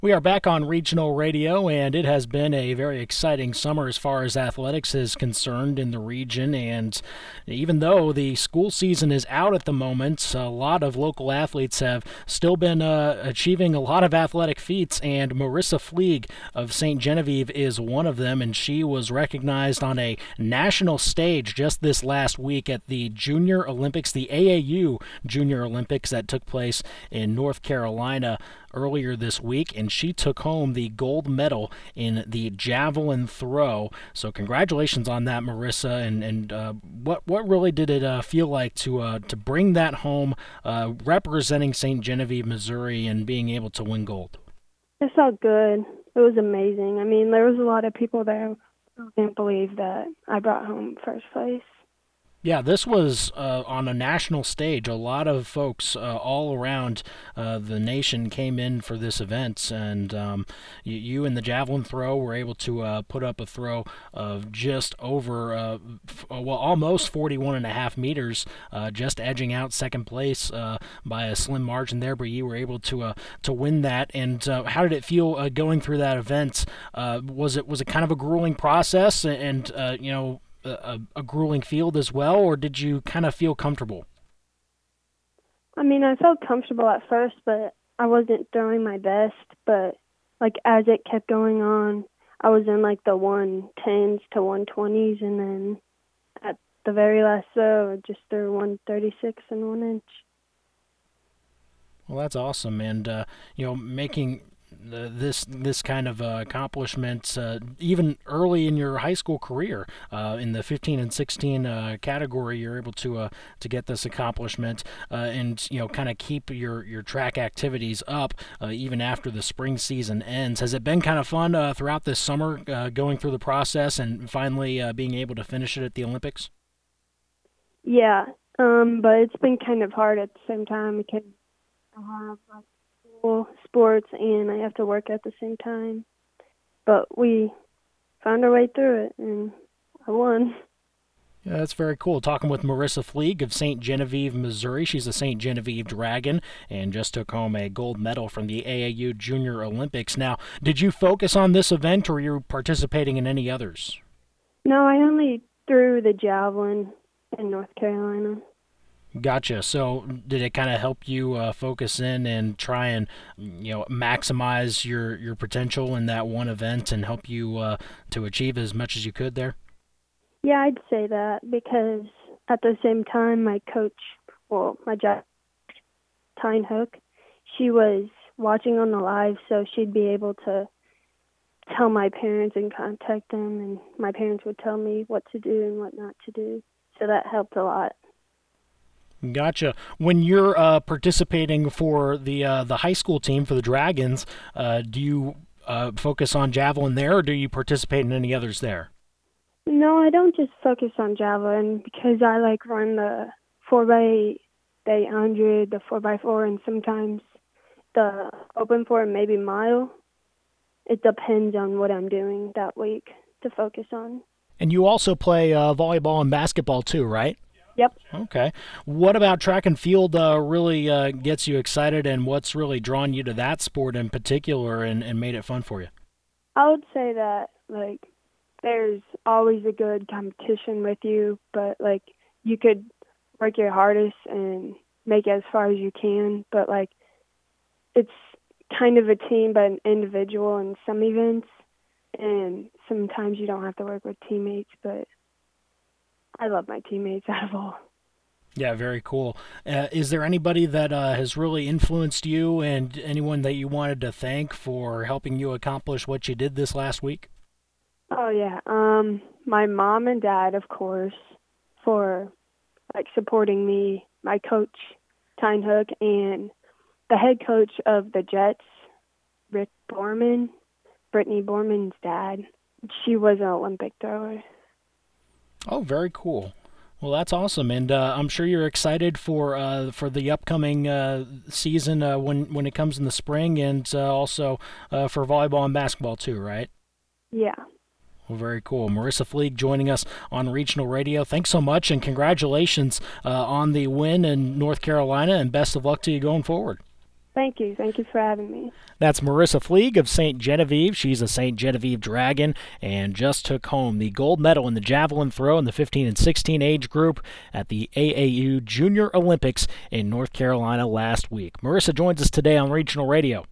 We are back on regional radio, and it has been a very exciting summer as far as athletics is concerned in the region. And even though the school season is out at the moment, a lot of local athletes have still been achieving a lot of athletic feats. And Marissa Fleeg of St. Genevieve is one of them, and she was recognized on a national stage just this last week at the Junior Olympics, the AAU Junior Olympics that took place in North Carolina earlier this week, and she took home the gold medal in the javelin throw. So congratulations on that, Marissa. And what really did it feel like to bring that home, representing St. Genevieve, Missouri, and being able to win gold? It felt good. It was amazing. I mean, there was a lot of people there who didn't believe that I brought home first place. Yeah, this was on a national stage. A lot of folks all around the nation came in for this event, and you in the javelin throw were able to put up a throw of just over, almost 41 and a half meters, just edging out second place by a slim margin there. But you were able to win that. And how did it feel going through that event? Was it kind of a grueling process, and a grueling field as well, or did you kind of feel comfortable? I mean, I felt comfortable at first, but I wasn't throwing my best. But, like, as it kept going on, I was in, like, the 110s to 120s, and then at the very last throw, I just threw 136 and 1 inch. Well, that's awesome, and making this kind of accomplishment even early in your high school career in the 15 and 16 category, you're able to get this accomplishment and kind of keep your track activities up even after the spring season ends. Has it been kind of fun throughout this summer going through the process and finally being able to finish it at the Olympics? Yeah, but it's been kind of hard at the same time because I have, like, school, sports, and I have to work at the same time. But we found our way through it, and I won. Yeah, that's very cool. Talking with Marissa Fleeg of St. Genevieve, Missouri. She's a St. Genevieve Dragon and just took home a gold medal from the AAU Junior Olympics. Now, did you focus on this event or were you participating in any others? No, I only threw the javelin in North Carolina. Gotcha. So, did it kind of help you focus in and try and maximize your potential in that one event and help you to achieve as much as you could there? Yeah, I'd say that because at the same time, my coach, well, my job, Tyne Hook, she was watching on the live, so she'd be able to tell my parents and contact them, and my parents would tell me what to do and what not to do. So that helped a lot. Gotcha. When you're participating for the high school team for the Dragons, do you focus on javelin there, or do you participate in any others there? No, I don't just focus on javelin because I like run the 4x8, the 800, the 4x4, and sometimes the open 4 and maybe mile. It depends on what I'm doing that week to focus on. And you also play volleyball and basketball too, right? Yep. Okay. What about track and field really gets you excited, and what's really drawn you to that sport in particular and made it fun for you? I would say that, like, there's always a good competition with you, but, like, you could work your hardest and make it as far as you can, but, like, it's kind of a team but an individual in some events, and sometimes you don't have to work with teammates, but I love my teammates out of all. Yeah, very cool. Is there anybody that has really influenced you and anyone that you wanted to thank for helping you accomplish what you did this last week? Oh yeah, my mom and dad, of course, for like supporting me. My coach, Tyne Hook, and the head coach of the Jets, Rick Borman, Brittany Borman's dad. She was an Olympic thrower. Oh, very cool. Well, that's awesome, and I'm sure you're excited for the upcoming season when it comes in the spring, and also for volleyball and basketball too, right? Yeah. Well, very cool. Marissa Fleeg joining us on Regional Radio. Thanks so much, and congratulations on the win in North Carolina, and best of luck to you going forward. Thank you. Thank you for having me. That's Marissa Fleeg of St. Genevieve. She's a St. Genevieve Dragon and just took home the gold medal in the javelin throw in the 15 and 16 age group at the AAU Junior Olympics in North Carolina last week. Marissa joins us today on Regional Radio.